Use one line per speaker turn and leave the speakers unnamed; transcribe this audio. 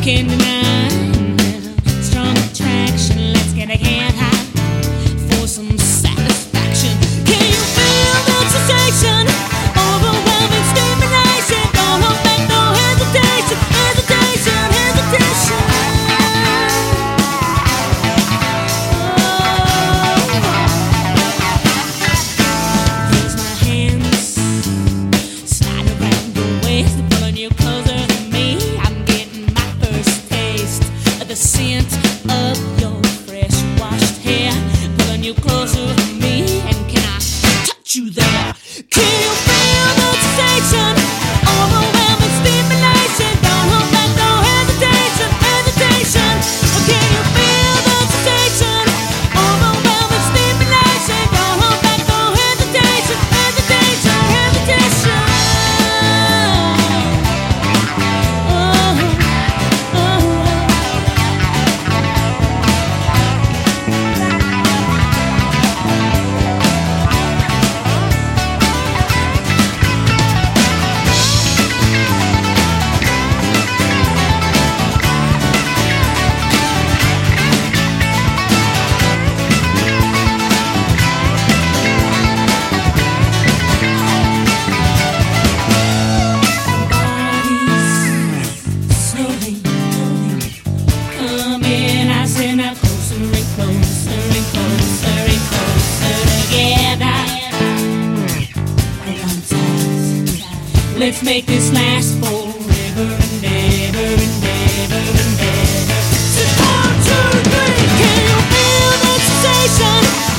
can't deny strong attraction. Let's get a hand high for some satisfaction. Can you feel the sensation? Overwhelming stimulation. Don't hold back, no hesitation, hesitation, hesitation. Use my hands, slide around your waist, pulling you closer to me. I'm getting my first taste of the scent of your fresh washed hair, pulling you closer to me. And can I touch you there? Can you feel the sensation? Overwhelming stimulation. Don't hold back, no hesitation, hesitation. Can you feel the sensation? Overwhelming stimulation. Don't hold back, no hesitation, hesitation, hesitation. Slowly come in, I said now closer and closer and closer and closer together. Hold on tight. Let's make this last forever and ever and ever and ever. So 1, 2, 3. Can you feel the sensation?